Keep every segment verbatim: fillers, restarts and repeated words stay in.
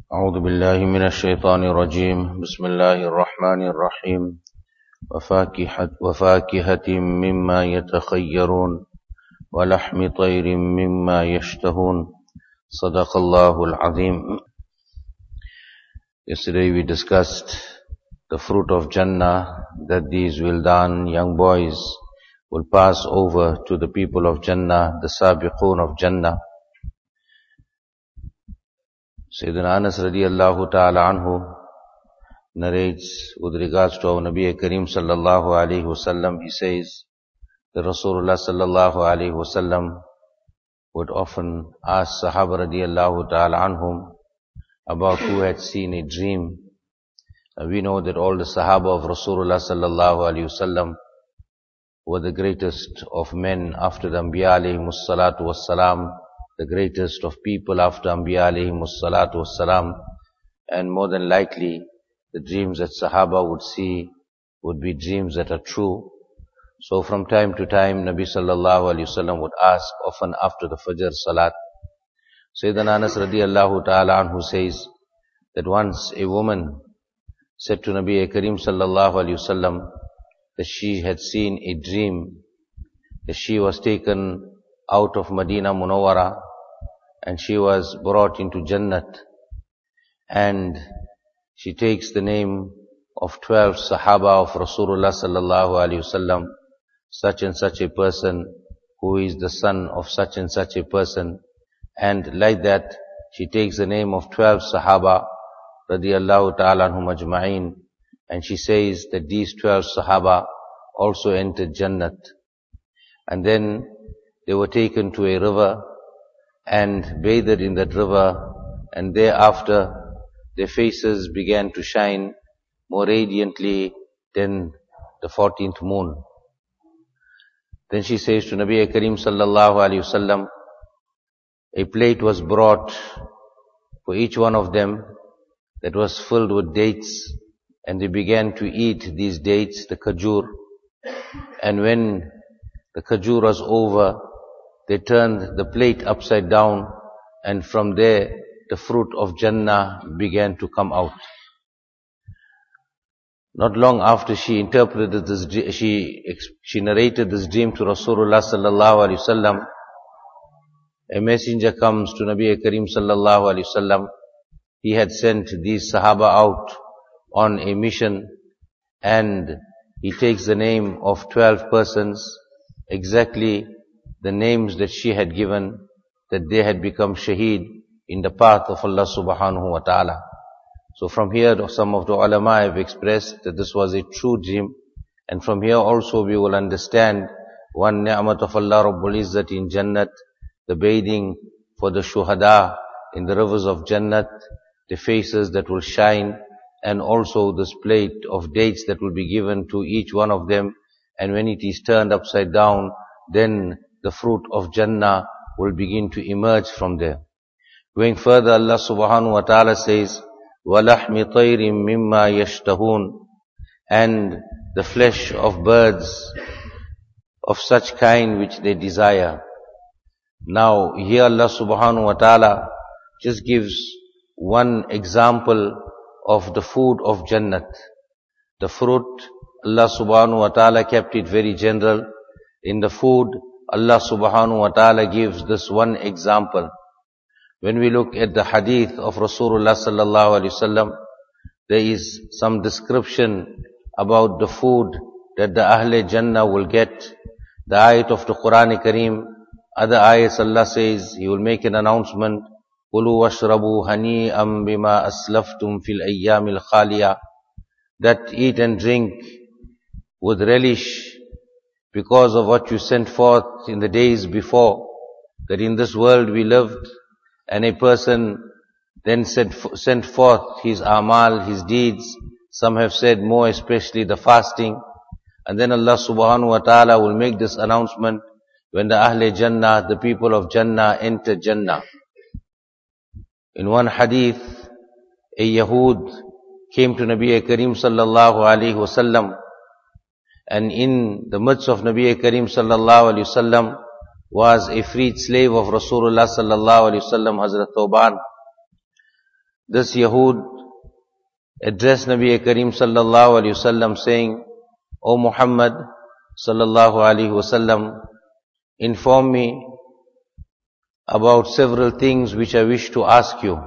أعوذ بالله من الشيطان الرجيم بسم الله الرحمن الرحيم وفاكهة, وفاكهة مما يتخيرون ولحم طير مما يشتهون صدق الله العظيم. Yesterday we discussed the fruit of Jannah, that these Wildan, young boys, will pass over to the people of Jannah, the Sabiqun of Jannah. Sayyidina Anas radiallahu ta'ala anhu narrates with regards to our Nabi Kareem sallallahu alayhi wasallam. He says that Rasulullah sallallahu alayhi wasallam would often ask Sahaba radiallahu ta'ala anhum about who had seen a dream. And we know that all the Sahaba of Rasulullah sallallahu alayhi wasallam were the greatest of men after the Anbiya alayhimus salatu wassalam, the greatest of people after Anbiya alayhimus salatu wassalam, and more than likely the dreams that Sahaba would see would be dreams that are true. So from time to time Nabi sallallahu alayhi wasallam would ask, often after the Fajr Salat. Sayyidina Anas radiallahu ta'ala anhu says that once a woman said to Nabi Kareem sallallahu alayhi wasallam that she had seen a dream, that she was taken out of Medina Munawwara and she was brought into Jannat, and she takes the name of twelve Sahaba of Rasulullah sallallahu alayhi wasallam, such and such a person who is the son of such and such a person, and like that she takes the name of twelve Sahaba radiyallahu ta'ala anhum ajma'in, and she says that these twelve Sahaba also entered Jannat. And then they were taken to a river and bathed in that river, and thereafter their faces began to shine more radiantly than the fourteenth moon. Then she says to Nabi Kareem sallallahu alayhi wasallam, a plate was brought for each one of them that was filled with dates, and they began to eat these dates, the khajur. And when the khajur was over, they turned the plate upside down, and from there the fruit of Jannah began to come out. Not long after she interpreted this, she she narrated this dream to Rasulullah sallallahu alaihi wasallam, a messenger comes to Nabi Kareem sallallahu alaihi wasallam. He had sent these Sahaba out on a mission, and he takes the name of twelve persons, exactly the names that she had given, that they had become shaheed in the path of Allah subhanahu wa ta'ala. So from here some of the ulama have expressed that this was a true dream, and from here also we will understand one ni'mat of Allah Rabbul Izzat in Jannat, the bathing for the shuhada in the rivers of Jannat, the faces that will shine, and also this plate of dates that will be given to each one of them, and when it is turned upside down, then the fruit of Jannah will begin to emerge from there. Going further, Allah subhanahu wa ta'ala says, وَلَحْمِ طَيْرٍ مِمَّا يَشْتَهُونَ, and the flesh of birds of such kind which they desire. Now here Allah subhanahu wa ta'ala just gives one example of the food of Jannat. The fruit, Allah subhanahu wa ta'ala kept it very general. In the food, Allah subhanahu wa ta'ala gives this one example. When we look at the hadith of Rasulullah sallallahu alaihi wasallam, there is some description about the food that the Ahle Jannah will get. The ayat of the Quran Kareem, other ayats Allah says, He will make an announcement, قُلُوا وَاشْرَبُوا هَنِيئًا بِمَا أَسْلَفْتُمْ فِي الْأَيَّامِ الْخَالِيَةِ, that eat and drink with relish because of what you sent forth in the days before. That in this world we lived, and a person then sent, sent forth his amal, his deeds. Some have said more especially the fasting. And then Allah subhanahu wa ta'ala will make this announcement when the Ahle Jannah, the people of Jannah, enter Jannah. In one hadith, a Yahud came to Nabi Kareem sallallahu alayhi wasallam, and in the midst of Nabi Kareem sallallahu alayhi wasallam was a freed slave of Rasulullah sallallahu alayhi wasallam, Hazrat Thawban. this Yahud addressed Nabi Kareem sallallahu alayhi wasallam saying, O Muhammad sallallahu alayhi wasallam, inform me about several things which I wish to ask you.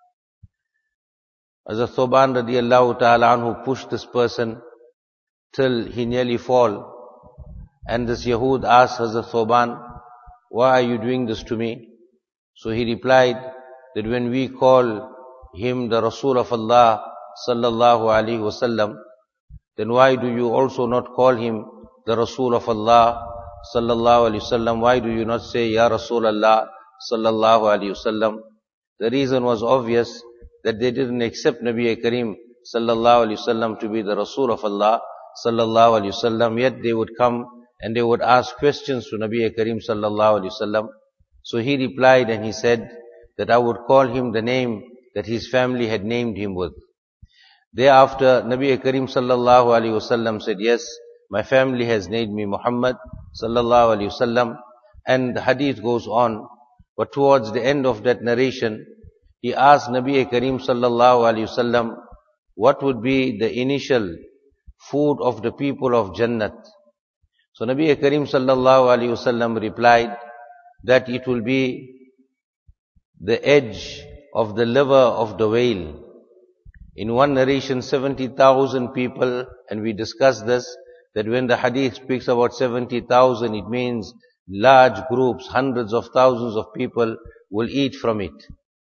Hazrat Thoban radiallahu ta'ala anhu pushed this person till he nearly fall. And this Yahud asked Hazrat Thoban, why are you doing this to me? So he replied that when we call him the Rasul of Allah sallallahu alaihi wasallam, then why do you also not call him the Rasul of Allah sallallahu alaihi wasallam? Why do you not say Ya Rasul Allah sallallahu alaihi wasallam? The reason was obvious, that they didn't accept Nabi Kareem sallallahu alaihi wasallam to be the Rasul of Allah sallallahu alaihi wasallam, yet they would come and they would ask questions to Nabi Kareem sallallahu alaihi wasallam. So he replied and he said that I would call him the name that his family had named him with. Thereafter, Nabi Kareem sallallahu alaihi wasallam said, yes, my family has named me Muhammad sallallahu alaihi wasallam. And the hadith goes on, but towards the end of that narration, he asked Nabi Kareem sallallahu alaihi wasallam, what would be the initial food of the people of Jannat? So Nabi Kareem sallallahu alaihi wasallam replied that it will be the edge of the liver of the whale. In one narration, seventy thousand people, and we discussed this, that when the hadith speaks about seventy thousand, it means large groups, hundreds of thousands of people will eat from it.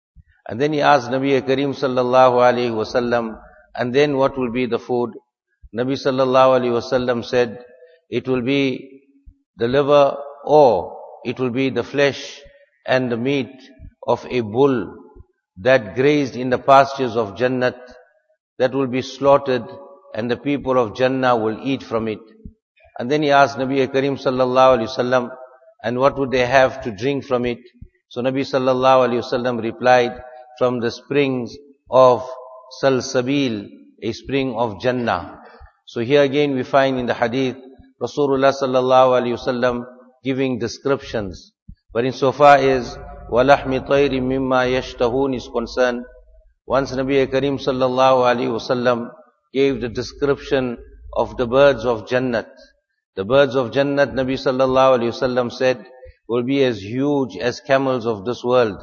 And then he asked Nabi Kareem sallallahu alaihi wasallam, and then what will be the food? Nabi sallallahu alaihi wasallam said, it will be the liver, or it will be the flesh and the meat of a bull that grazed in the pastures of Jannat, that will be slaughtered, and the people of Jannah will eat from it. And then he asked Nabi Kareem sallallahu alaihi wasallam, and what would they have to drink from it? So Nabi sallallahu alaihi wasallam replied, from the springs of Salsabil, a spring of Jannah. So here again we find in the hadith, Rasulullah sallallahu alaihi wasallam giving descriptions. But insofar as وَلَحْمِ طَيْرٍ مِمَّا يَشْتَهُونَ is concerned, once Nabi Kareem sallallahu alaihi wasallam gave the description of the birds of Jannat. The birds of Jannat, Nabi sallallahu alaihi wasallam said, will be as huge as camels of this world.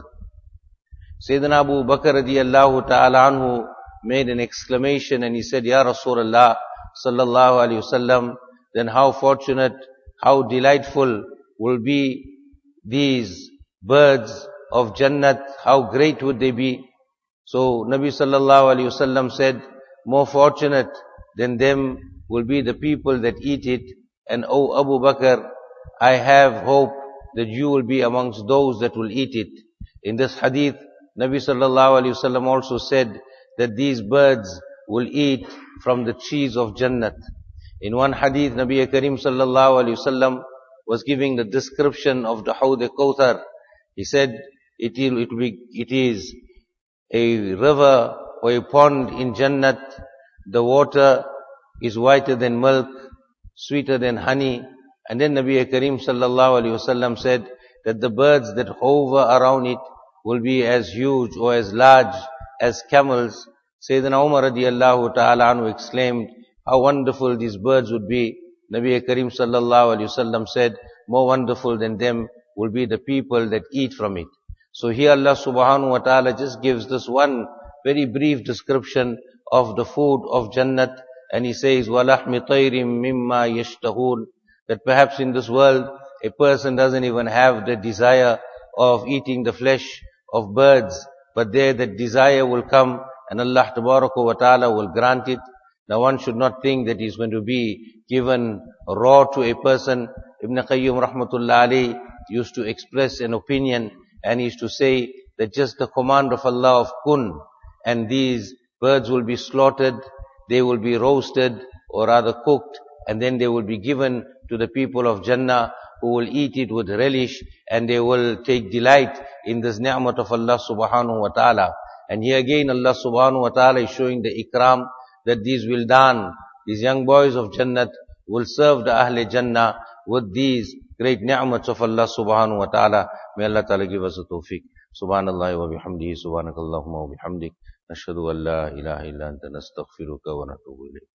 Sayyidina Abu Bakr radiyallahu ta'ala anhu made an exclamation and he said, Ya Rasulullah sallallahu alaihi wasallam, then how fortunate, how delightful will be these birds of Jannat, how great would they be? So Nabi sallallahu alaihi wasallam said, more fortunate than them will be the people that eat it. And O Abu Bakr, I have hope that you will be amongst those that will eat it. In this hadith, Nabi sallallahu alaihi wasallam also said that these birds will eat from the trees of Jannat. In one hadith, Nabi Kareem sallallahu alaihi wasallam was giving the description of the Hawd al-Kawthar. He said, it, will, it, will be, it is a river or a pond in Jannat. The water is whiter than milk, sweeter than honey. And then Nabi Kareem sallallahu alaihi wasallam said that the birds that hover around it will be as huge or as large as camels. Sayyidina Umar radiyallahu ta'ala anhu exclaimed, how wonderful these birds would be. Nabi Kareem sallallahu alaihi wasallam said, more wonderful than them will be the people that eat from it. So here Allah subhanahu wa ta'ala just gives this one very brief description of the food of Jannat, and he says, وَلَحْمِ طَيْرٍ مِمَّا يَشْتَهُونَ, that perhaps in this world a person doesn't even have the desire of eating the flesh of birds, but there that desire will come and Allah tabaraka wa ta'ala will grant it. Now one should not think that he's going to be given raw to a person. Ibn Qayyim rahmatullah alayhi used to express an opinion, and he used to say that just the command of Allah of kun, and these birds will be slaughtered, they will be roasted or rather cooked, and then they will be given to the people of Jannah, who will eat it with relish, and they will take delight in this ni'mat of Allah subhanahu wa ta'ala. And here again Allah subhanahu wa ta'ala is showing the ikram, that these wildan, these young boys of Jannat, will serve the Ahle Jannah with these great ni'mats of Allah subhanahu wa ta'ala. May Allah ta'ala give us a tawfiq. Subhanallah wa bihamdihi, subhanakallahumma wa bihamdik, nashhadu an la ilaha illa anta nastaghfiruka wa natubu ilayk.